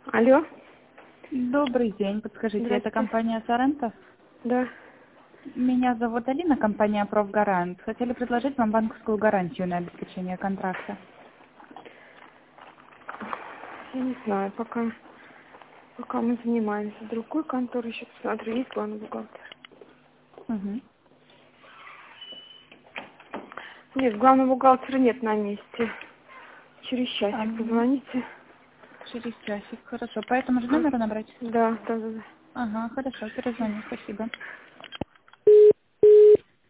Алло. Добрый день. Подскажите, это компания Соренто? Да. Меня зовут Алина, компания Профгарант. Хотели предложить вам банковскую гарантию на обеспечение контракта. Я не знаю, пока мы занимаемся другой конторой, еще посмотрю, есть главный бухгалтер. Угу. Нет, главного бухгалтера нет на месте. Через часик позвоните. Через часик, хорошо. По этому же номеру набрать? Да. Ага, хорошо, перезвоню, спасибо.